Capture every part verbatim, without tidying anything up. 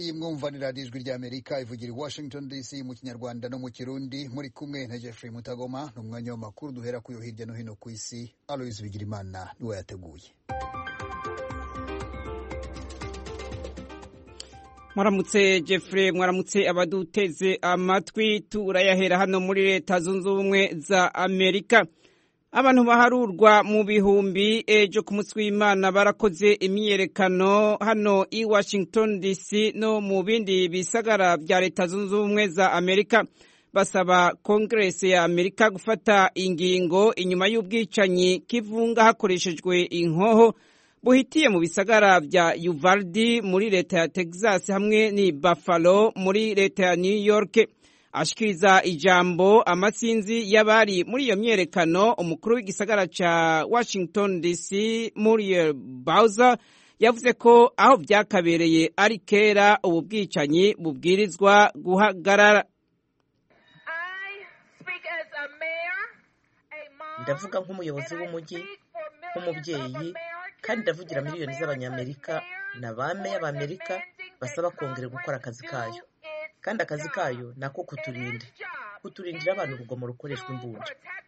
iyi mwumvanira ijwi rya Amerika ivugira i Washington D C mu kinyarwanda no mu kirundi muri kumwe na Jeffrey Mutagoma n'umwanya w'amakuru duhera kuyo hirya no hino ku isi. Aloys Bigirimana niwe yateguye. Mwaramutse Jeffrey, mwaramutse abaduteze amatwi. Turayahera hano muri Leta Zunze Ubumwe za Amerika. Abantu baharurwa mu bihumbi ejo ku munsi w'Imana barakoze imyiyerekano hano i Washington D C no mu bindi bisagara vya Leta Zunze Ubumwe za Amerika, basaba Congress ya Amerika gufata ingingo inyuma y'ubwicanyi kivunga hakoreshejwe inkoho buhitiye mu bisagara vya Uvalde muri leta ya Texas hamwe ni Buffalo muri leta ya New York. Ashikiriza ijambo amasinzi y'abari muri iyo myerekano, umukuru w'igisagara ca Washington D C Muriel Bowser yavuze ko aho vyakabereye ari kera ubu bwicanyi bubwirizwa guhagarara. Ndavuga nk'umuyobozi w'umujyi, nk'umubyeyi, kandi ndavugira miliyoni z'abanyamerika na bame y'Amerika basaba kongera gukora akazi kayo. Kandi akazi kayo nako kuturinda kuturindira abantu urugomo rukoreshwa imbunda.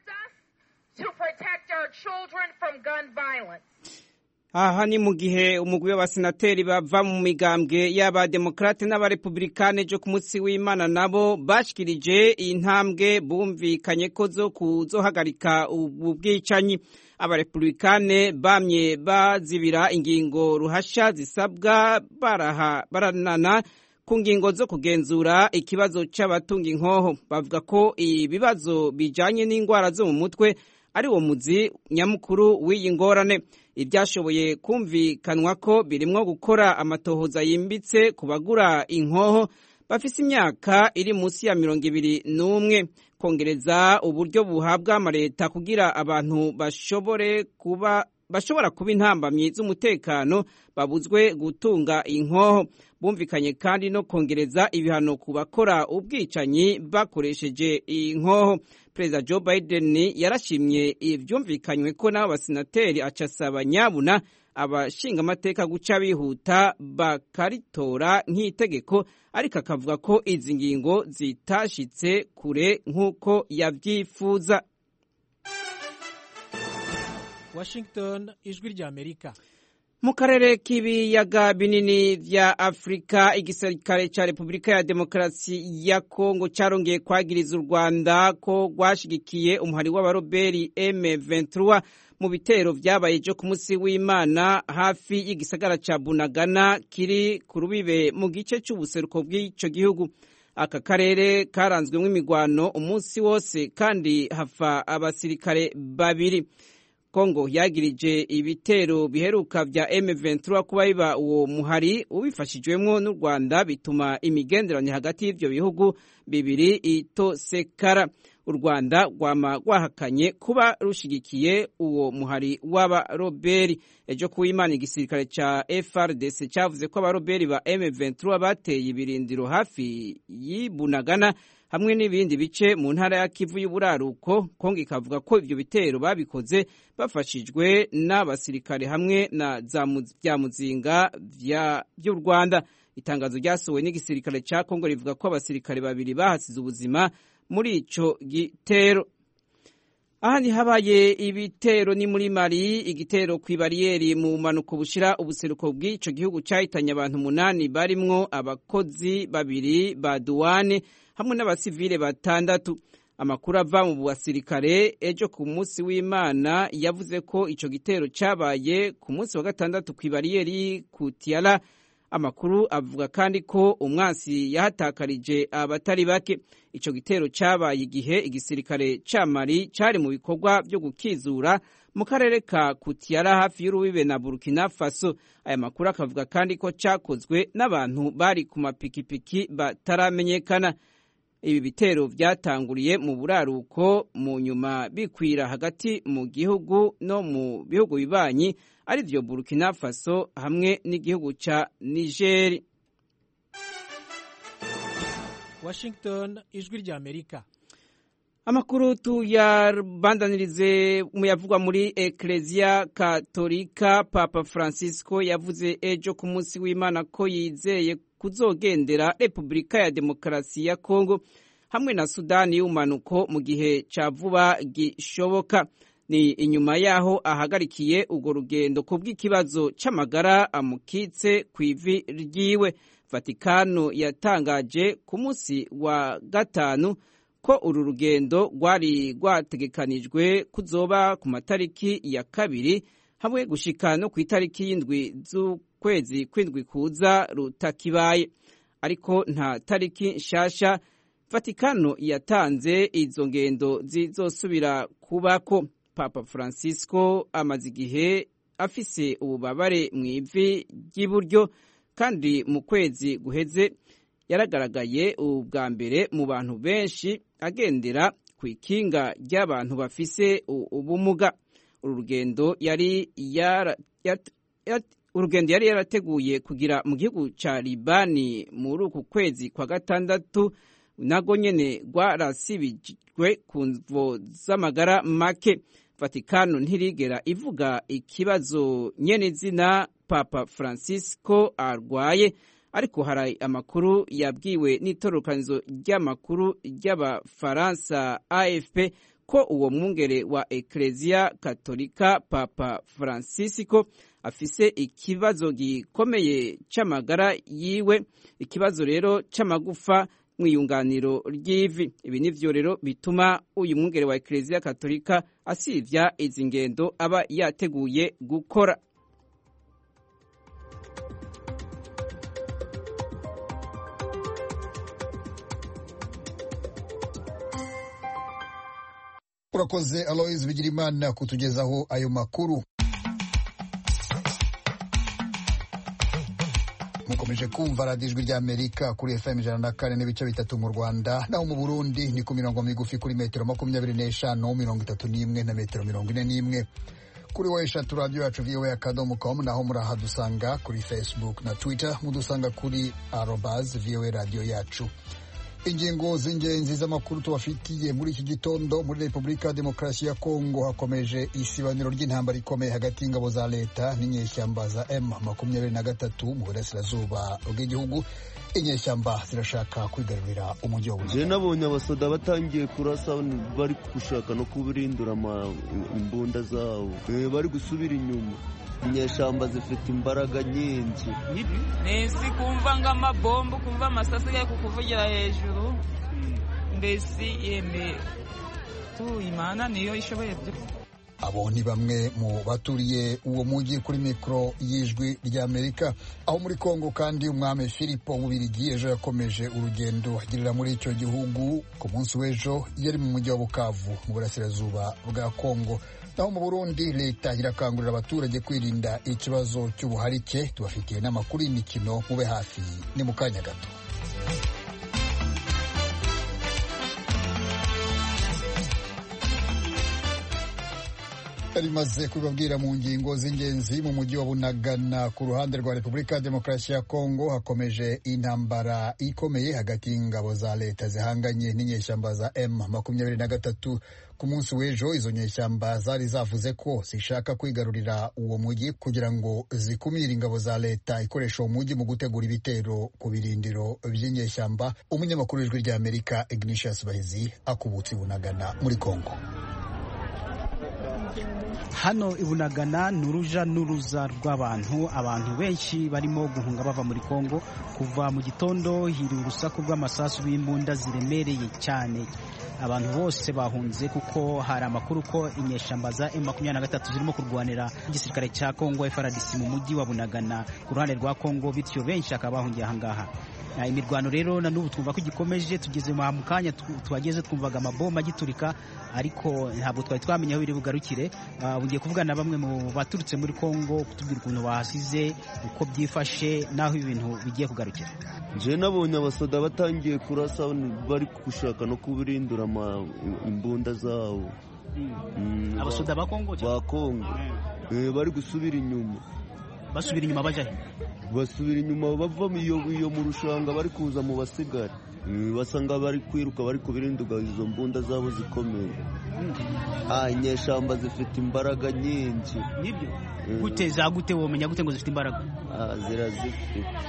Aha ni mu gihe umugwi w'abasenateri bava mu migambwe y'abademokrate n'abarepublikane ejo ku munsi w'Imana nabo bashikirije intambwe bumvikanye ko zo kuzohagarika ubu bwicanyi. Abarepublikane bamye bazibira ingingo ruhasha zisabwa baraha baranana ku ngingo zo kugenzura ikibazo c'abatunga inkoho. Bavuga ko ibibazo bijanye n'ingwara zo mu mutwe ari wo muzi nyamukuru w'iyi ngorane. Ivyashoboye kumvikanwa ko birimwo gukora amatohoza yimbitse ku bagura inkoho bafise imyaka iri musi ya mirongo ibiri n'umwe, kongereza uburyo buhabwa amareta kugira abantu bashobore kuba bashobora kuba intambamyi z'umutekano babuzwe gutunga inkoho. Bumvikanye kandi no kongereza ibihano ku bakora ubwicanyi bakoresheje inkoho. Perezida Joe Biden yarashimye ivyumvikanywe ko n'abo basenateri acasaba nyabuna abashinga amateka guca bihuta bakaritora nk'itegeko, ariko akavuga ko izi ngingo zitashitse kure nk'uko yavyifuza. Washington, ijwi rya Amerika. Mu karere k'ibiyaga binini vya Afrika, igisirikare ca Repubulika ya Demokarasi ya Kongo carongeye kwagiriza u Rwanda ko rwashigikiye umuhari w'abaroberi M vingt trois mu bitero vyabaye ejo ku munsi w'Imana hafi y'igisagara ca Bunagana kiri ku rubibe mu gice c'ubuseruko bw'ico gihugu. Aka karere karanzwemwo imigwano umunsi wose kandi hafa abasirikare babiri. Kongo yagirije ibitero biheruka vya M vingt trois kuba biba uwo muhari ubifashijwemwo n'u Rwanda, bituma imigenderanire hagati y'ivyo bihugu bibiri itosekara. U Rwanda rwama rwahakanye kuba rushigikiye uwo muhari w'abaroberi. Ejo ku Imana igisirikare ca F R D C cavuze ko abaroberi ba M vingt trois bateye ibirindiro hafi y'Ibunagana hamwe n'ibindi bice mu ntara ya Kivu y'uburaruko. Kongo ikavuga ko ivyo bitero babikoze bafashijwe n'abasirikare hamwe na za muzinga vy'u Rwanda. Itangazo ryasohowe n'igisirikare ca Kongo rivuga ko abasirikare babiri bahasize ubuzima muri ico gitero. Ahandi habaye ibitero ni muri Mali. Igitero kw'ibariyeri mu manuko bushira ubuseruko bw'ico gihugu cahitanye abantu munani barimwo abakozi babiri ba douane hamwe n'abasivile batandatu. Amakuru ava mu basirikare ejo ku munsi w'Imana yavuze ko ico gitero cabaye ku munsi wa gatandatu kw'ibariyeri ku Tiala. Amakuru avuga kandi ko umwansi yahatakarije abatari bake. Ico gitero cabaye igihe igisirikare ca Mali cari mu bikorwa vyo gukizura mu karere ka Kutiara hafi y'urubibe na Burkina Faso. Aya makuru akavuga kandi ko cakozwe n'abantu bari ku mapikipiki bataramenyekana. Ibi bitero vyatanguriye mu buraruko mu nyuma bikwira hagati mu gihugu no mu bihugu bibanyi arivyo Burkina Faso hamwe n'igihugu ca Niger. Washington, ijwi rya Amerika. Amakuru tuyabandanirize mu yavugwa muri Ecclesia Katolika. Papa Francisco yavuze ejo ku munsi w'Imana ko yizeye kuzogendera Repubulika ya Demokarasi ya Kongo hamwe na Sudani y'umanuko mu gihe ca vuba gishoboka. Ni inyuma yaho ahagarikiye urwo rugendo ku bw'ikibazo c'amagara amukitse kw'ivi ryiwe. Vatikano yatangaje ku munsi wa gatanu ko uru rugendo rwari rwategekanijwe kuzoba ku matariki ya kabiri hamwe gushika no ku itariki y'indwi z'ukwezi kw'indwi kuza rutakibaye, ariko nta tariki nshasha Vatikano yatanze izo ngendo zizosubira kubako. Papa Francisco amaze igihe afise ububabare mu ivi ry'iburyo kandi mu kwezi guheze yaragaragaye ubwa mbere mu bantu benshi agendera ku ikinga ry'abantu bafise ubumuga. Uru rugendo yari yara, yat, yat, urugendo yari yarateguye kugira mu gihugu ca Libani muri uku kwezi kwa gatandatu nago nyene rwarasibijwe ku mvo z'amagara make. Vatikano ntirigera ivuga ikibazo nyene zina Papa Francisco arwaye, ariko hari amakuru yabwiwe n'itororokanizo ry'amakuru ry'abafaransa A F P ko uwo mwungere wa Ecclesia Katolika Papa Francisco afise ikibazo gikomeye c'amagara yiwe, ikibazo rero c'amagufa mwiyunganiro ry'ivi. Ibi nivyo rero bituma uyu mwungere wa Ecclesia Katolika asivya izi ngendo aba yateguye gukora. Urakoze Aloys Bigirimana kutugezaho ayo makuru. Mukomeje kumva radiyo ijwi ry'Amerika kuri F M ijana na kane n'ibice bitatu mu Rwanda, naho mu Burundi ni ku mirongo migufi kuri metero makumyabiri n'eshanu, mirongo itatu n'imwe na metero mirongo ine n'imwe. Kuri wa eshatu radio yacu V O A akadomo com, naho murahadusanga kuri Facebook na Twitter, mudusanga kuri arobase V O A radio yacu. Ingingo z'ingenzi z'amakuru tubafitiye muri iki gitondo: muri Repubulika ya Demokarasi ya Kongo hakomeje isibaniro ry'intambara ikomeye hagati y'ingabo za leta n'inyeshyamba za M makumyabiri na gatatu mu burasirazuba bw'igihugu. Inyeshyamba zirashaka kwigarurira umujyi wa Bunagana. Je nabonye abasoda batangiye kurasa, bari gushaka no kubirindura imbunda zabo, bari gusubira inyuma. Inyeshyamba zifite imbaraga nyinshi. Nesi kumva ng'amabombo, kumva amasasi ya kukuvugira hejuru, mbese yeme tu Imana niyo ishoboye. Abo ni bamwe mu baturiye uwo mujyi kuri mikro y'ijwi ry'Amerika. Aho muri Kongo kandi umwami Filipo w'Ubirigi ejo yakomeje urugendo agirira muri icyo gihugu. Ku munsi w'ejo yari mu mujyi wa Bukavu mu burasirazuba bwa Kongo. Naho mu Burundi leta irakangurira abaturage kwirinda ikibazo cy'ubuharike. Tubafitiye n'amakuru y'imikino, mube hafi ni mu kanya gato. Rimaze kubabwira mu ngingo z'ingenzi, mu mujyi wa Bunagana ku ruhande rwa Repubulika ya Demokarasi ya Kongo hakomeje intambara ikomeye hagati y'ingabo za leta zihanganye n'inyeshyamba za M makumyabiri na gatatu. Ku munsi w'ejo izo nyeshyamba zari zavuze ko zishaka kwigarurira uwo mujyi kugira ngo zikumire ingabo za leta ikoresha uwo mujyi mu gutegura ibitero ku birindiro by'inyeshyamba. Umunyamakuru w'ijwi ry'Amerika Ignatius Bahizi akubutse Bunagana muri Kongo. Hano ibunagana nuruja nuruza rw'abantu, abantu benshi barimo guhunga bava muri Kongo. Kuva mu gitondo hiri urusaku rw'amasasu b'imbunda ziremereye cyane. Abantu bose bahunze kuko hari amakuru ko inyeshamba za M makumyabiri na gatatu zirimo kurwanira igisirikare cya Kongo F A R D C mu mujyi wa Bunagana ku ruhande rwa Kongo, bityo benshi akaba bahungiye ahangaha. Imirwano rero na n'ubu twumva ko gikomeje, tugeze mu kanya twageze twumvaga amabomba agiturika, ariko ntabwo twari twamenye aho biri bugarukire. Bugiye kuvugana bamwe mu baturutse muri Kongo kutubwira ukuntu bahasize, uko byifashe, naho ibintu bigiye kugarukira. Je nabonye abasoda batangiye kurasa, bari gushaka no kubirindura imbunda zabo. Abasoda ba Kongo ba Kongo bari gusubira inyuma. Basubira inyuma baje basubira inyuma bava iyo iyo mu rushanga, bari kuza mu basigari, basanga bari kwiruka, bari kubirinduga izo mbunda zabo zikomeye. Ah, inyeshamba zifite imbaraga nyinshi. Nibyo gute za gute womenya gute ngo zifite imbaraga? Ah, zirazifite.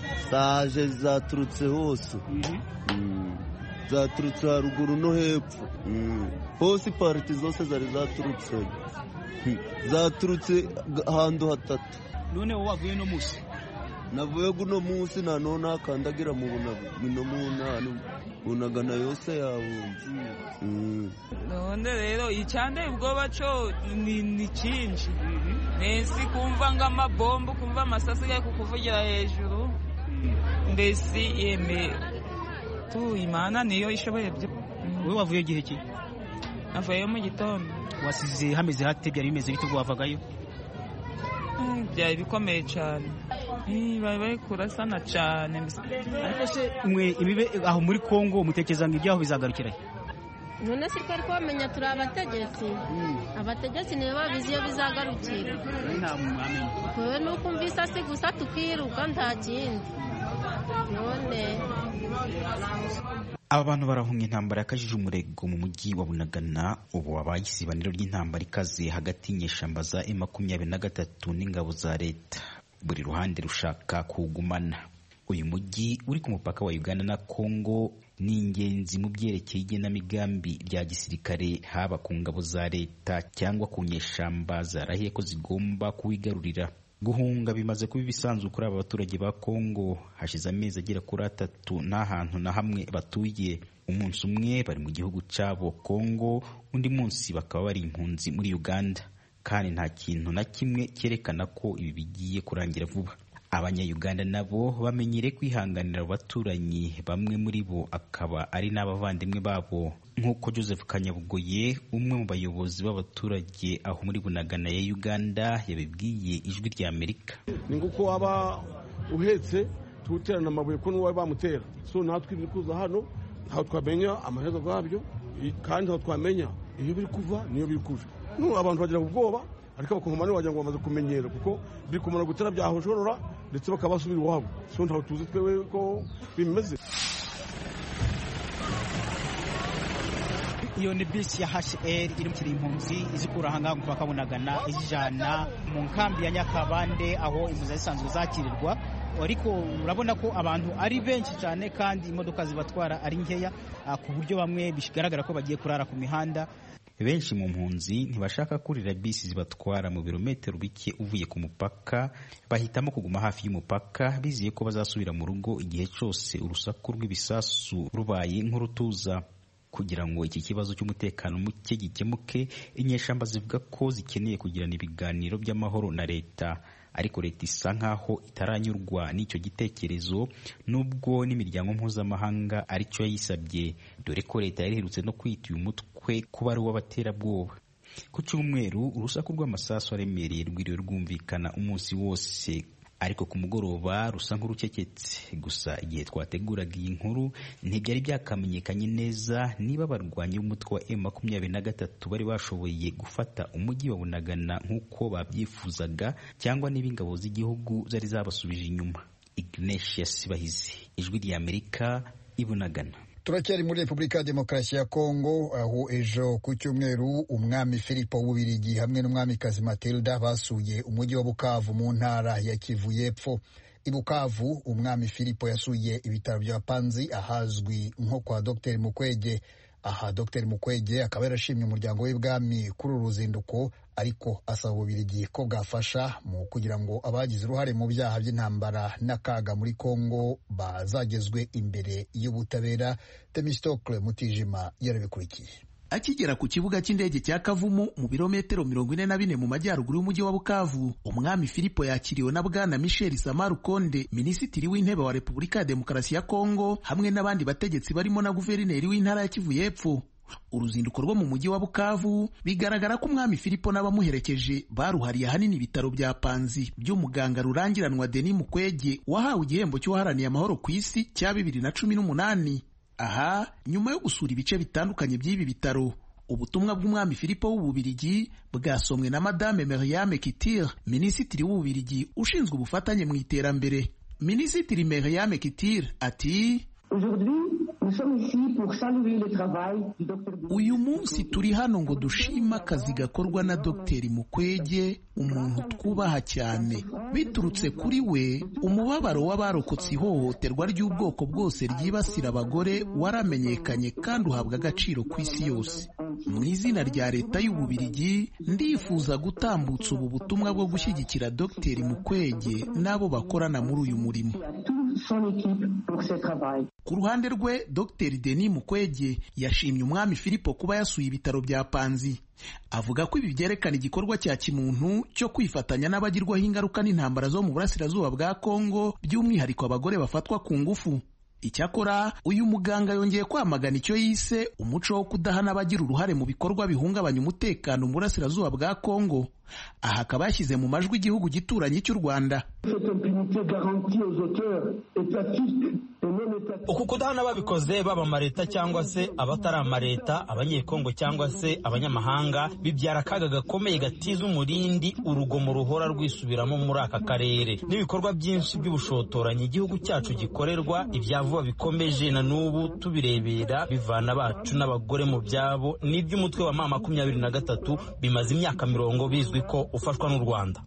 zaje zaturutse hose zaturutse haruguru no hepfo hose pariti zose zari zaturutse zaturutse ahantu hatatu. none wowe wavuye no musi? navuye guno munsi na none akandagira mu buno munani Bunagana yose yabunze. none rero icyane ubwoba cyo ni ni cyinshi nesi kumva ng'amabombo kumva amasasi gaye kukuvugira hejuru mbese yeme tu Imana niyo ishoboye byo. wowe wavuye gihe ki? navuye mu gitondo. wasize hameze hate? byari bimeze bite ubwo wavagayo? byari bikomeye cyane bari bari kurasana cyane. ariko se mwe imibe aho muri Kongo mutekereza ngo ibyaho bizagarukira he? none si twari kubamenya turi abategetsi abategetsi nibo babizi iyo bizagarukira. nta mwamenya twe nuko umvise se gusa tukiruka nta kindi. none aba bantu barahunga intambara yakajije umurego mu mujyi wa Bunagana. ubu wabaye isibaniro ry'intambara ikaze hagati y'inyeshyamba za M makumyabiri na gatatu n'ingabo za leta. buri ruhande rushaka kuwugumana. uyu mujyi uri ku mupaka wa Uganda na Kongo ni ingenzi mu byerekeye igenamigambi rya gisirikare, haba ku ngabo za leta cyangwa ku nyeshyamba zarahiye ko zigomba kuwigarurira. guhunga bimaze kuba ibisanzwe kuri aba baturage ba Kongo. hashize amezi agera kuri atatu nta hantu na hamwe batuye. umunsi umwe bari mu gihugu cyabo Kongo, undi munsi bakaba bari impunzi muri Uganda, kandi nta kintu na kimwe cyerekana ko ibi bigiye kurangira vuba. Abanya-Uganda nabo bamenyereye kwihanganira abaturanyi, bamwe muri bo akaba ari n'abavandimwe babo, nk'uko Joseph Kanyabugoye, umwe mu bayobozi b'abaturage aho muri Bunagana ya Uganda, yabibwiye Ijwi rya Amerika. ni nguko waba uhetse tuterana amabuye ko n'uwo bamutera. so natwe biri kuza hano ntaho twamenya amaherezo bwabyo, kandi ntaho twamenya iyo biri kuva niyo biri kuja. no abantu bagira ubwoba, ariko abakongomani wagira ngo bamaze kumenyera kuko biri kumara gutera byahoshorora ndetse bakabasubira iwabo. so ntaho tuzi twewe ko bimeze. iyo ni bisi ya H R iri mukiri impunzi izikura hanga mpaka Bunagana izijana mu nkambi ya Nyakabande aho impunzi zisanzwe zakirirwa. ariko urabona ko abantu ari benshi cyane kandi imodoka zibatwara ari nkeya, ku buryo bamwe bigaragara ko bagiye kurara ku mihanda. benshi mu mpunzi ntibashaka kurira bisi zibatwara mu birometero bike uvuye ku mupaka, bahitamo kuguma hafi y'umupaka bizeye ko bazasubira mu rugo igihe cyose urusaku rw'ibisasu rubaye nk'urutuza. kugira ngo iki kibazo cy'umutekano muke gikemuke, inyeshyamba zivuga ko zikeneye kugirana ibiganiro by'amahoro na leta, ariko leta isa nkaho itaranyurwa n'icyo gitekerezo, nubwo n'imiryango mpuzamahanga aricyo yayisabye, dore ko leta yariherutse no kwita uyu mutwe kuba ari uw'abaterabwoba. ku cyumweru urusaku rw'amasasu aremereye rwiriwe rwumvikana umunsi wose, ariko ku mugoroba rusa nk'urucecetse. gusa igihe twateguraga iyi nkuru ntibyari byakamenyekanye neza niba abarwanyi b'umutwe wa M makumyabiri na gatatu bari bashoboye gufata umujyi wa Bunagana nk'uko babyifuzaga, cyangwa niba ingabo z'igihugu zari zabasubije inyuma. Ignatius Bahizi, Ijwi rya Amerika, i Bunagana. turacyari muri Repubulika ya Demokarasi ya Kongo, aho ejo ku cyumweru umwami Filipo w'Ububirigi hamwe n'umwamikazi Matilda basuye umujyi wa Bukavu mu ntara ya Kivu y'Epfo. I Bukavu umwami Filipo yasuye ibitaro bya Panzi ahazwi nko kwa Dr Mukwege. aha Dr Mukwege akaba yarashimye umuryango w'ibwami kuri uru ruzinduko, ariko asaba Ububirigi ko bwafasha mu kugira ngo abagize uruhare mu byaha by'intambara n'akaga muri Kongo bazagezwe imbere y'ubutabera. Temistokle Mutijima yarabikurikiye. Akigera ku kibuga cy'indege cya Kavumu mu birometero mirongo ine na bine mu majyaruguru y'umujyi wa Bukavu, umwami Filipo yakiriwe na bwana Michel Samaru Konde, minisitiri w'intebe wa Repubulika ya Demokarasi ya Kongo, hamwe n'abandi bategetsi barimo na guverineri w'intara ya Kivu y'Epfo. Uruzinduko rwo mu mujyi wa Bukavu bigaragara ko umwami Filipo n'abamuherekeje baruhariye ahanini ibitaro bya Panzi by'umuganga rurangiranwa Denis Mukwege wahawe igihembo cy'uwaharaniye amahoro ku isi cya bibiri na cumi n'umunani. Aha nyuma yo gusura ibice bitandukanye by'ibi bitaro, ubutumwa bw'umwami Filipo w'Ububirigi bwasomwe na Madame Myriam Kitir, minisitiri w'Ububirigi ushinzwe ubufatanye mu iterambere. Minisitiri Myriam Kitir ati: Aujourd'hui, uyu munsi turi hano ngo dushima akazi gakorwa na Dr Mukwege, umuntu twubaha cyane. Biturutse kuri we, umubabaro w'abarokotse ihohoterwa ry'ubwoko bwose ryibasira abagore waramenyekanye kandi uhabwa agaciro ku isi yose. Mu izina rya leta y'Ububiligi ndifuza gutambutsa ubu butumwa bwo gushyigikira Dr Mukwege n'abo bakorana muri uyu murimo. Ku ruhande rwe, Dr Denis Mukwege yashimye umwami Filipo kuba yasuye ibitaro bya Panzi. Avuga ko ibi byerekana igikorwa cya kimuntu cyo kwifatanya n'abagirwaho ingaruka n'intambara zo mu burasirazuba bwa Kongo, by'umwihariko abagore bafatwa ku ngufu. Icyakora uyu muganga yongeye kwamagana icyo yise umuco wo kudahana abagira uruhare mu bikorwa bihungabanya umutekano mu burasirazuba bwa Kongo. Aha akaba yashyize mu majwi igihugu gituranye cy'u Rwanda. Uku kudahana babikoze baba amaleta cyangwa se abatari amaleta, abanyekongo cyangwa se abanyamahanga, bibyara akaga gakomeye gatiza umurindi urugomo ruhora rwisubiramo muri aka karere. N'ibikorwa byinshi by'ubushotoranyi igihugu cyacu gikorerwa, ibyavuba bikomeje na n'ubu tubirebera, bivana bacu n'abagore mu byabo, n'iby'umutwe wa mama makumyabiri na gatatu bimaze imyaka mirongo bizwi ko ufashwa n'u Rwanda.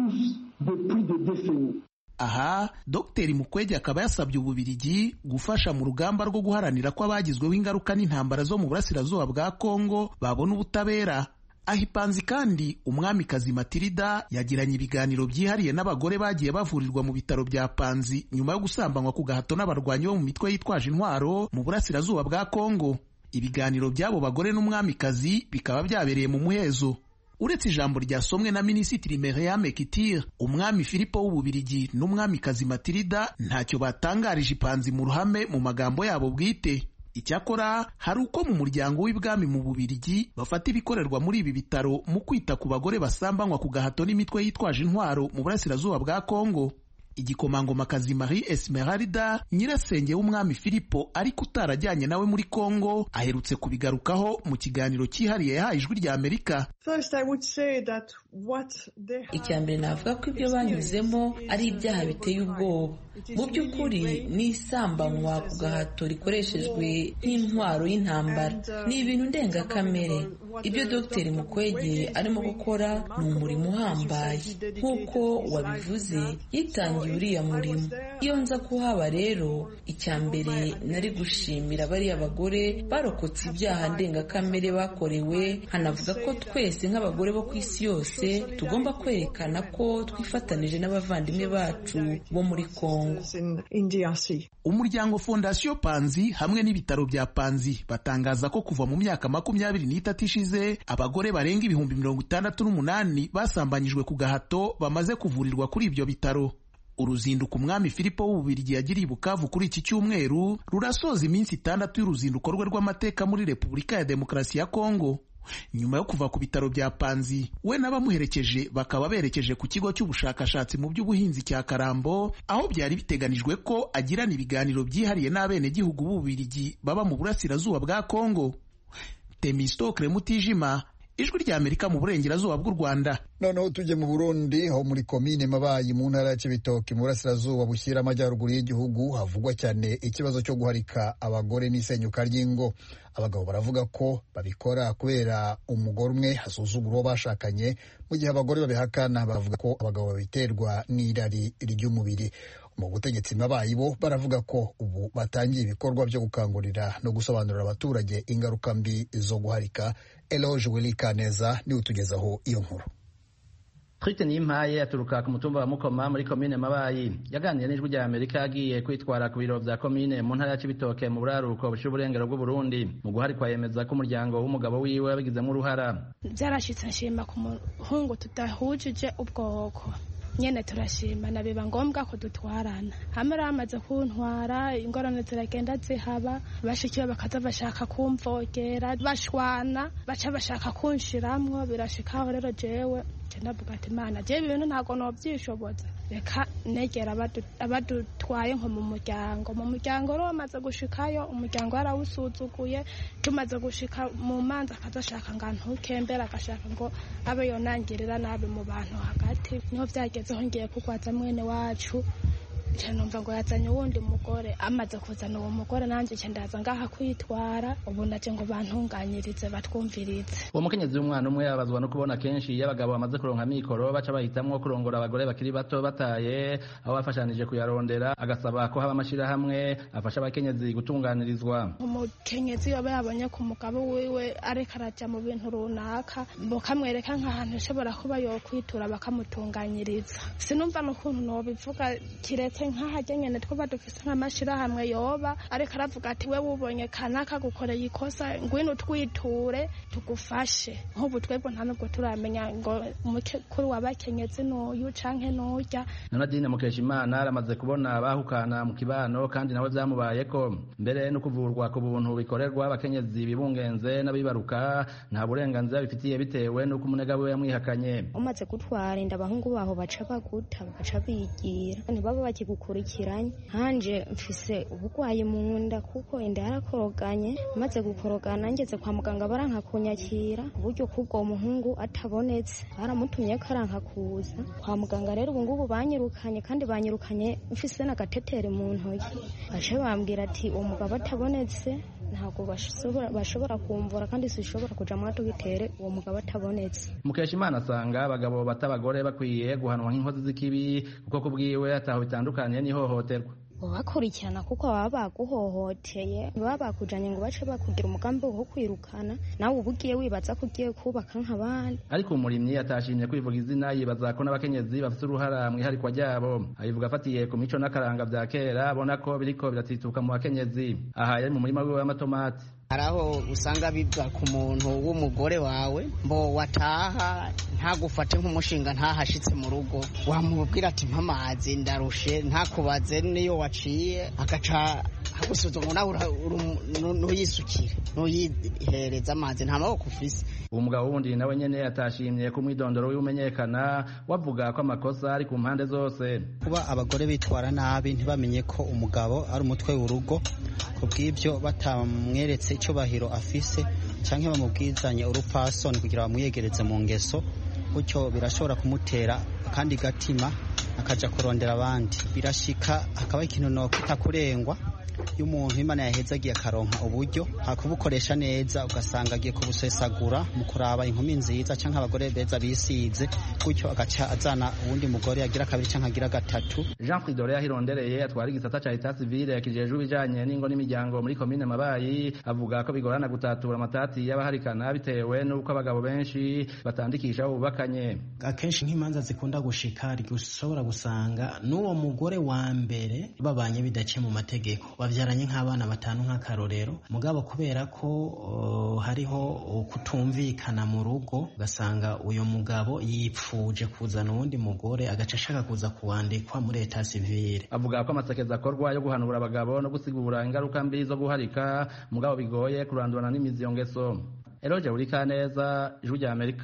Aha Dr Mukwege akaba yasabye Ububiligi gufasha mu rugamba rwo guharanira ko abagizweho ingaruka n'intambara zo mu burasirazuba bwa Kongo babona ubutabera. Ahipanzi kandi umwamikazi Matilda yagiranye ibiganiro byihariye n'abagore bagiye bavurirwa mu bitaro bya Panzi nyuma yo gusambanywa ku gahato n'abarwanyi bo mu mitwe yitwaje intwaro mu burasirazuba bwa Kongo. Ibiganiro by'abo bagore n'umwamikazi bikaba byabereye mu muhezo. Uretse ijambo ryasomwe na Minisitiri Meriam Kitir, umwami Filipo w'Ububiligi n'umwamikazi Matilda ntacyo batangarije Ipanzi mu ruhame mu magambo yabo bwite. Icyakora hari uko mu muryango w'ibwami mu Bubiligi bafata ibikorerwa muri ibi bitaro mu kwita ku bagore basambanywa ku gahato n'imitwe yitwaje intwaro mu burasirazuba bwa Kongo. Igikomangomakazi Marie Esmeralda, nyirasenge w'umwami Filipo ariko utarajyanye nawe muri Kongo, aherutse kubigarukaho mu kiganiro cyihariye yahaye Ijwi rya Amerika. Icyambere navuga ko ibyo banyuzemo ari ibyaha biteye ubwoba. Mu by'ukuri ni isambanywa ku gahato rikoreshejwe nk'intwaro y'intambara. Ni ibintu ndengakamere. Ibyo Dr Mukwege arimo gukora ni umurimo uhambaye. Nk'uko wabivuze, yitangiye uriya murimo. Iyo nza kuhaba rero, icyambere nari gushimira bariya bagore barokotse ibyaha ndengakamere bakorewe, hanavuga ko twese nk'abagore bo ku isi yose tugomba kwerekana ko twifatanije n'abavandimwe bacu bo muri Kongo. Umuryango Fondation Panzi hamwe n'ibitaro bya Panzi batangaza ko kuva mu myaka makumyabiri n'itatu ishize abagore barenga ibihumbi mirongo itandatu n'umunani basambanyijwe ku gahato bamaze kuvurirwa kuri ibyo bitaro. Uruzinduko umwami Filipo w'Ububiligi yagiriye i Bukavu kuri iki cyumweru rurasoza iminsi itandatu y'uruzinduko rwe rw'amateka muri Repubulika ya Demokarasi ya Kongo. Nyuma yo kuva ku bitaro bya Panzi, we n'abamuherekeje bakaba berekeje ku kigo cy'ubushakashatsi mu by'ubuhinzi cya Karambo, aho byari biteganijwe ko agirana ibiganiro byihariye n'abenegihugu b'Ububiligi baba mu burasirazuba bwa Kongo. Temistokle Mutijima, Ijwi rya Amerika mu burengerazuba bw'u Rwanda. Noneho tujye mu Burundi, aho muri komine Mabayi mu ntara ya Cibitoke mu burasirazuba bushyira amajyaruguru y'igihugu havugwa cyane ikibazo cyo guharika abagore n'isenyuka ry'ingo. Abagabo baravuga ko babikora kubera umugore umwe hasuzugura uwo bashakanye, mu gihe abagore babihakana bavuga ko abagabo babiterwa n'irari ry'umubiri. Mu butegetsi Mabayi bo baravuga ko ubu batangiye ibikorwa byo gukangurira no gusobanurira abaturage ingaruka mbi zo guharika. Eloge Wilikaneza ni utugezaho iyo nkuru. Christian Yimpaye aturuka ku mutumba wa Mukoma muri komine Mabayi yaganiriye n'Ijwi rya Amerika yagiye kwitwara ku biro bya komine mu ntara ya Cibitoke mu buraruko bushira uburengero bw'u Burundi. Mu guharikwa yemeza ko umuryango w'umugabo wiwe yabigizemo uruhara. Byarashitse nshima ku muhungu tudahujije ubwoko. Nyene turashima na biba ngombwa ko dutwarana. Hamwe ramaze kuntwara ingorane ziragenda zihaba, bashikiye bakaza bashaka kumvogera, bashwana, baca bashaka kunshiramwo, birashikaho rero jewe ndavuga ati Mana, je ibintu ntago nobyishoboza. Reka negera abadutwaye nko mu muryango. Mu muryango rero bamaze gushikayo, umuryango warawusuzuguye, tumaze gushika mu manza akazashaka ngantukembera, agashaka ngo abe yonangirira nabi mu bantu hagati. Niho byageze aho ngiye kugwaza mwene wacu cyane numva ngo yazanye uwundi mugore amaze kuzana uwo mugore nanjye cyo ndaza ngaha kwitwara ubu naje ngo bantunganyirize batwumvirize. Uwo mukenyezi w'umwana umwe yabazwa no kubona kenshi y'abagabo bamaze kuronka mikoro baca bahitamwo kurongora abagore bakiri bato bataye aho bafashanije kuyarondera, agasaba ko haba amashirahamwe afasha abakenyezi gutunganirizwa. Umukenyezi yoba yabonye ku mugabo wiwe areka araja mu bintu runaka bokamwereka nk'ahantu ashobora kuba yokwitura bakamutunganyiriza. Sinumva n'ukuntu nobivuga kiretse nk'ahajya nyene twaba dufise nk'amashirahamwe yoba areka aravuga ati we ubonye kanaka gukoreye ikosa ngwino twiture tugufashe. Nk'ubu twebwe nta nubwo turamenya ngo umukuru w'abakenyezi n'uyu canke n'urya. Nadine Mukeshimana aramaze kubona bahukana mu kibano kandi nawe vyamubayeko, mbere no kuvurwa ku buntu bikorerwa abakenyezi bibungenze n'abibaruka nta burenganzira bifitiye bitewe n'uko umunega we yamwihakanye. Umaze gutwara inda abahungu baho baca baguta baca bigira ntibaba bakigukurikiranye. Hanje mfise ubugwayi mu nda kuko inda yarakoroganye, maze gukorogana ngeze kwa muganga baranka kunyakira uburyo kubwo umuhungu atabonetse, baramutumye karanka kuza kwa muganga. Rero ubu ngubu banyirukanye kandi banyirukanye mfise n'agateteri mu ntoki, baje bambwira ati umugabo atabonetse ntabwo bashobora kumvura kandi sishobora kuja mwato gitere uwo mugabo atabonetse. Mukeshimana asanga abagabo batabagore bakwiye guhanwa nk'inkozi z'ikibi kuko kubwiwe ataho bitandukaniye n'ihohoterwa. Bakurikirana kuko baba baguhohoteye, baba bakujanye ngo bace bakugira umugambi wo kwirukana, nawe ubugiye wibaza ko ugiye kubaka nk'abandi. Ariko umurimyi atashimye kwivuga izina, yibaza ko n'abakenyezi bafite uruhara mu iharikwa ryabo. Abivuga afatiye ku mico n'akaranga vya kera, abona ko biriko biratituka mu bakenyezi. Aha yari mu murima wiwe w'amatomati. Haraho usanga biva ku muntu w'umugore wawe mbo wataha ntagufate nk'umushinga ntahashitse mu rugo, wamubwira ati mpamazi ndarushe, ntakubaze niyo waciye agaca hagusuzuma nawe nuyisukire nuyihereza amazi nta maboko ufise. Uwo mugabo wundi nawe nyene atashimye ku mwidondoro w'umenyekana, wavuga ko amakosa ari ku mpande zose. Kuba abagore bitwara nabi ntibamenye ko umugabo ari umutwe w'urugo, kubw'ibyo batamweretse icyubahiro afise canke bamubwizanye urupfasoni kugira bamwiyegereze mu ngeso, gutyo birashobora kumutera kandi gatima akaja kurondera abandi. Birashika hakaba ikintu no kutakurengwa y'umuntu Imana yahezagiye akaronka uburyo hakubukoresha neza, ugasanga agiye kubusesagura mu kuraba inkumi nziza canke abagore beza bisize, gutyo agaca azana uwundi mugore agira kabiri canke agira gatatu. Jean Fridore yahirondereye atwara igisata ca Etat Civil yakijejwe bijanye n'ingo n'imiryango muri komine Mabayi, avuga ko bigorana gutatura amatati y'abaharikana bitewe n'uko abagabo benshi batandikisha ubakanye. Akenshi nk'imanza zikunda gushika rigusobora gusanga n'uwo mugore wa mbere babanye bidace mu mategeko, bavyaranye nk'abana batanu nk'akarorero, mugabo kubera ko uh, hariho kutumvikana mu rugo, ugasanga uyo mugabo yipfuje kuzana uwundi mugore agaca ashaka kuza kuwandikwa muri Etat Civil. Avuga ko amasekeza akorwa yo guhanura abagabo no gusigura ingaruka mbi zo guharika, mugabo bigoye kurandurana n'imizi yo ngeso. Eroje Urikaneza, Ijwi rya Amerika.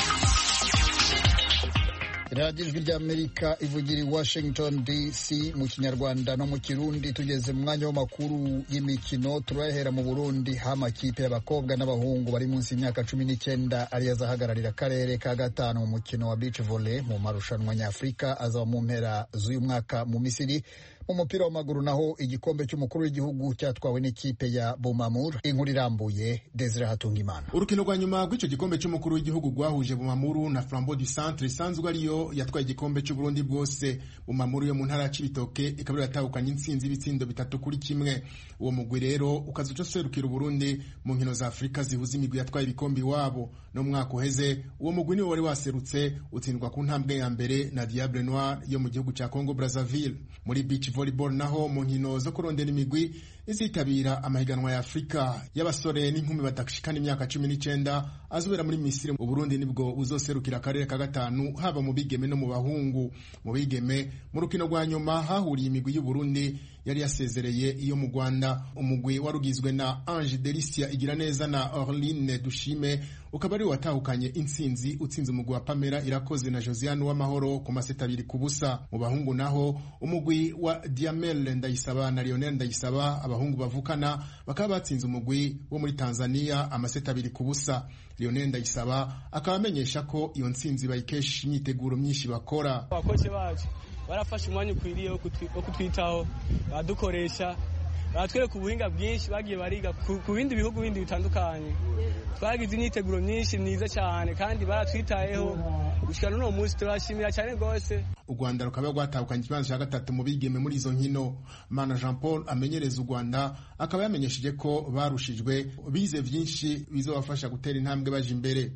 radiyo ijwi ry'amerika ivugira i Washington D C mu kinyarwanda no mu kirundi. Tugeze mu mwanya w'amakuru y'imikino, turahera mu Burundi aho amakipe y'abakobwa n'abahungu bari munsi y'imyaka cumi n'icyenda ariyo azahagararira akarere ka gatanu mu mukino wa beach volley mu marushanwa nyafurika azaba mu mpera z'uyu mwaka mu Misiri. Mu mupira w'amaguru naho igikombe cy'umukuru w'igihugu cyatwawe n'ikipe ya Bumamuru. Inkuru irambuye Desire Hatungimana. Urukino rwa nyuma rw'icyo gikombe cy'umukuru w'igihugu rwahuje Bumamuru na Flambeau du Centre isanzwe ariyo yatwaye igikombe cy'u Burundi bwose. Bumamuru yo mu ntara ya Cibitoke ikaba iratahukanye intsinzi ibitsindo bitatu kuri kimwe. Uwo mugwi rero ukazuca serukira Burundi mu nkino za Afrika zihuza imigwi yatwaye ibikombe iwabo. No mwaka uheze uwo mugwi niwo wari waserutse utsindwa ku ntambwe ya mbere na Diable Noir yo mu gihugu cya Congo Brazzaville. Muri beach volleyball naho mu nkino zo kurondera imigwi izitabira amahiganwa ya Afrika y'abasore n'inkumi badashikana imyaka cumi n'icyenda azubera muri Misiri. U Burundi nibwo uzoserukira akarere ka gatanu haba mu bigeme no mu bahungu. Mu bigeme mu rukino rwa nyuma hahuriye imigwi y'u Burundi yari yasezereye iyo mu Rwanda. Umugwi warugizwe na Ange Delicia Igiraneza na Orline Dushime ukaba ari watahukanye intsinzi utsinze umugwi wa Pamela Irakoze na Josiane w'amahoro ku maseta abiri ku busa. Mu bahungu naho umugwi wa Diamel Ndayisaba na Lionel Ndayisaba abahungu bavukana bakaba batsinze umugwi wo muri Tanzania amaseta abiri ku busa. Lionel Ndayisaba akaba amenyesha ko iyo ntsinzi bayikesha imyiteguro myinshi bakora. Abakozi bacu barafashe umwanya ukwiriye wo kutwitaho, badukoresha, baratwereka ubuhinga bwinshi bagiye bariga ku bindi bihugu bindi bitandukanye. Twagize imyiteguro myinshi myiza cyane kandi baratwitayeho gushika n'uno munsi turashimira cyane rwose. U Rwanda rukaba rwatahukanye ikibanza cya gatatu mu bigeme muri izo nkino. Mana Jean Paul amenyereza u Rwanda akaba yamenyesheje ko barushijwe bize byinshi bizobafasha gutera intambwe baje imbere.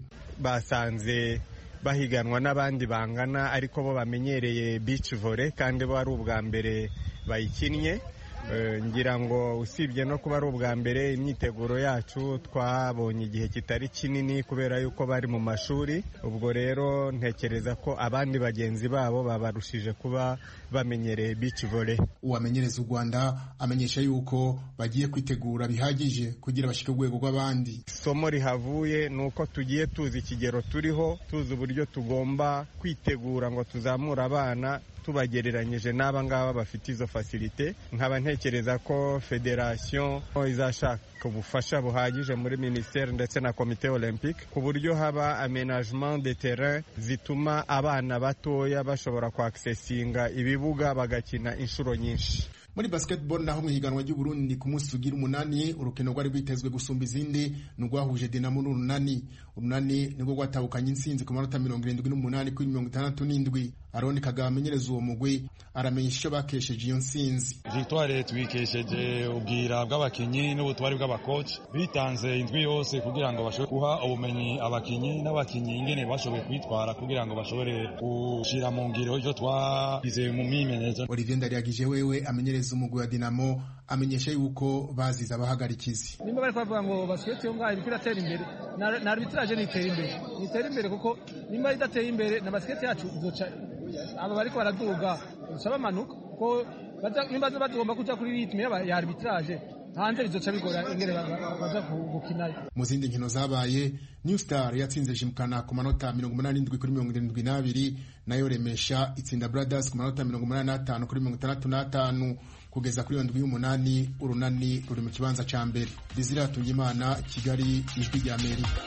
Basanze bahiganwa n'abandi bangana ariko bo bamenyereye beach volley kandi bo ari ubwa mbere bayikinnye. Ngira ngo usibye no kuba ari ubwa mbere, imyiteguro yacu twabonye igihe kitari kinini kubera yuko bari mu mashuri. Ubwo rero ntekereza ko abandi bagenzi babo babarushije kuba bamenyereye beach volley. Uwamenyereza u Rwanda amenyesha yuko bagiye kwitegura bihagije kugira bashike urwego rw'abandi. Isomo rihavuye ni uko tugiye tuzi ikigero turiho, tuzi uburyo tugomba kwitegura ngo tuzamure abana tubagereranyije n'aba ngaba bafite izo facilite. Nkaba ntekereza ko federation izashaka ubufasha buhagije muri ministère ndetse na komite olympique ku buryo haba aménagement de terrain zituma abana batoya bashobora kwaksesinga ibibuga bagakina inshuro nyinshi. Muri basketball naho mu higanwa ry'u Burundi ku munsi ugira umunani, urukino rwari rwitezwe gusumba izindi n'urwahuje Dinamo n'Urunani. Urunani nibwo rwatahukanye intsinzi ku manota mirongo irindwi n'umunani kuri mirongo itandatu n'indwi. Aroni Kagame amenyereza uwo mugwi aramenyesha icyo bakesheje iyo ntsinzi. Victoire twikesheje ubwira bw'abakinyi n'ubutwari bw'abakoci bitanze indwi yose kugira ngo bashobore guha ubumenyi abakinyi n'abakinyi ingene bashoboye kwitwara kugira ngo bashobore gushira mu ngiro ivyo twagize mu mimenyerezo. Olivier Ndariagije wewe amenyereza umugwi wa Dinamo amenyesha yuko bazize abahagarikizi. Nimba bari kwavuga ngo basiyete yo ngaho bikira tera imbere na arbitrage nitera imbere nitera imbere kuko nimba idateye imbere na basket yacu izoca aba bariko baraduga usaba manuka ko nimba bagomba kuja kuri ritme ya arbitrage hanze bizoca bigora ingere baza gukina. Mu zindi nkino zabaye, New Star yatsinze Jimkana ku manota mirongo umunani n'indwi kuri mirongo irindwi n'abiri, nayo Remesha itsinda Brothers ku manota mirongo umunani n'atanu kuri mirongo itandatu n'atanu. Kugeza kuri ndwi y'umunani Urunani ruri mu kibanza ca mbere. Dizira Tungimana, Kigali, Ijwi rya Amerika.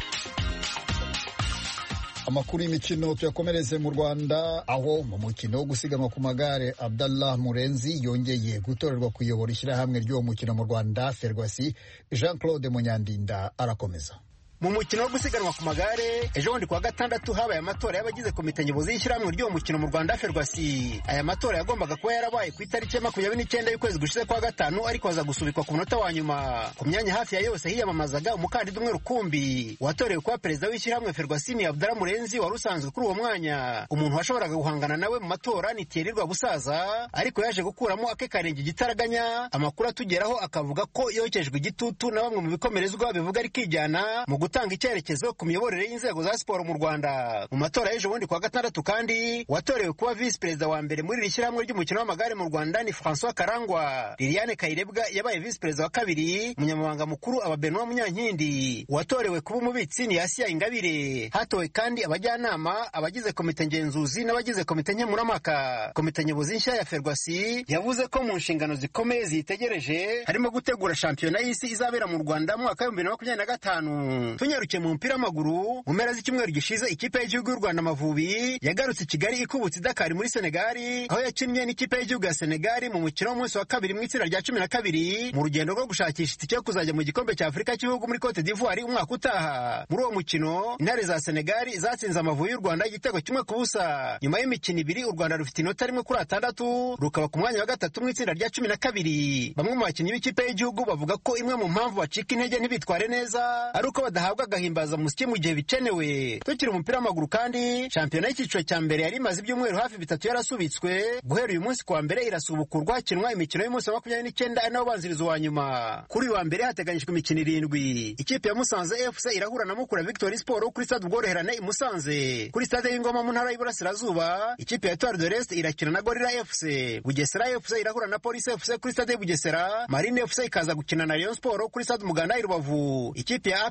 Amakuru y'imikino tuyakomereze mu Rwanda, aho mu mukino wo gusiganwa ku magare Abdallah Murenzi yongeye gutorerwa kuyobora ishyirahamwe ry'uwo mukino mu Rwanda Ferwasi. Jean Claude Munyandinda arakomeza. Mu mukino wo gusiganwa ku magare ejo bundi kuwa gatandatu habaye amatora y'abagize komite nyobozi y'ishyirahamwe ry'uwo mukino mu Rwanda Ferwasi. Aya matora yagombaga kuba yarabaye ku itariki ya makumyabiri n'icyenda y'ukwezi gushize kwa gatanu, ariko aza gusubikwa ku munota wa nyuma. Ku myanya hafi ya yose hiyamamazaga umukandida umwe rukumbi. Watorewe kuba perezida w'ishyirahamwe Ferwasi ni Abdallah Murenzi wari usanzwe kuri uwo mwanya. Umuntu washoboraga guhangana nawe mu matora ni Thierry Rwabusaza, ariko yaje gukuramo ake karenge gitaraganya. Amakuru atugeraho akavuga ko yokejwe igitutu na bamwe mu bikomerezwa bivuga ari kijyana mu gutanga icyerekezo ku miyoborere y'inzego za siporo mu Rwanda. Mu matora y'ejo bundi kwa gatandatu kandi watorewe kuba vice perezida wa mbere muri iri shyirahamwe ry'umukino w'amagare mu Rwanda ni François Karangwa. Liliane Kayirebwa yabaye vice perezida wa kabiri, umunyamabanga mukuru aba Benoît Munyankindi. Watorewe kuba umubitsi ni Asia Ingabire. Hatowe kandi abajyanama, abagize komite ngenzuzi n'abagize komite nkemurampaka. Komite nyobozi nshya ya Ferwasi yavuze ko mu nshingano zikomeye zitegereje harimo gutegura shampiyona y'isi izabera mu Rwanda mu mwaka wa bibiri na makumyabiri na gatanu. Tunyarukiye mu mpira w'amaguru, mu mpera z'icyumweru gishize ikipe y'igihugu y'u Rwanda Amavubi yagarutse i Kigali ikubutse Dakar muri Senegali, aho yakinnye n'ikipe y'igihugu ya Senegali mu mukino w'umunsi wa kabiri mu itsinda rya cumi na kabiri mu rugendo rwo gushakisha itike yo kuzajya mu gikombe cya Afurika cy'ibihugu muri Cote d'Ivoire umwaka utaha. Muri uwo mukino intare za Senegali zatsinze Amavubi y'u Rwanda igitego kimwe ku busa. Nyuma y'imikino ibiri u Rwanda rufite inota rimwe kuri atandatu, rukaba ku mwanya wa gatatu mu itsinda rya cumi na kabiri. Bamwe mu bakinnyi b'ikipe y'igihugu bavuga ko imwe mu mpamvu bacika intege ntibitware neza ari uko badahabwa agahimbaza musike mu gihe bikenewe. Tukiri umupira w'amaguru kandi shampiyona y'icyiciro cya mbere yari imaze ibyumweru hafi bitatu yarasubitswe, guhera uyu munsi kuwa mbere irasubukurwa hakinwa imikino y'umunsi wa makumyabiri n'icyenda ari nawo ubanziriza uwa nyuma. Kuri uyu wa mbere hateganyijwe imikino irindwi. Ikipe ya Musanze F C irahura na Mukura Victory Sport kuri stade Ubworoherane i Musanze. Kuri stade y'Ingoma mu ntara y'Iburasirazuba ikipe ya Etoile de l'Est irakina na Gorilla F C. Bugesera F C irahura na Police F C kuri stade Bugesera. Marine F C ikaza gukina na Rayon Sport kuri stade Umuganda i Rubavu. Ikipe ya A P R F C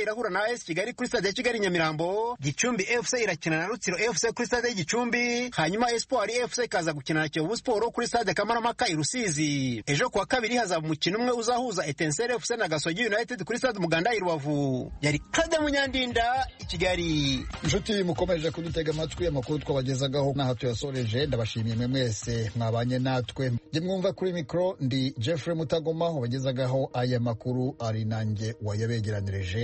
irahura na A S Kigali kuri stade ya Kigali Nyamirambo, Gicumbi F C irakina na Rutsiro F C kuri stade y'Igicumbi, hanyuma Espoir F C ikaza gukina na Kiyovu Sport kuri stade Kamarampaka i Rusizi. Ejo kuwa kabiri hazaba umukino umwe uzahuza Etincelle F C na Gasogi United kuri stade Muganda i Rubavu. Yari Kada Munyandinda i Kigali. Inshuti mukomeje kudutega amatwi, amakuru twabagezagaho n'aha tuyasoreje. Ndabashimiye mwe mwese mwabanye natwe. Jye mwumva kuri mikro ndi Jeffrey Mutagoma wabagezagaho aya makuru, ari nanjye wayabegeranirije.